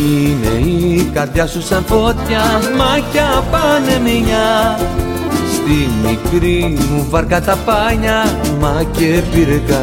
Είναι η καρδιά σου σαν φωτιά, μάτια πάνε μια. Στη μικρή μου βάρκα τα πάνια, μα και πήρε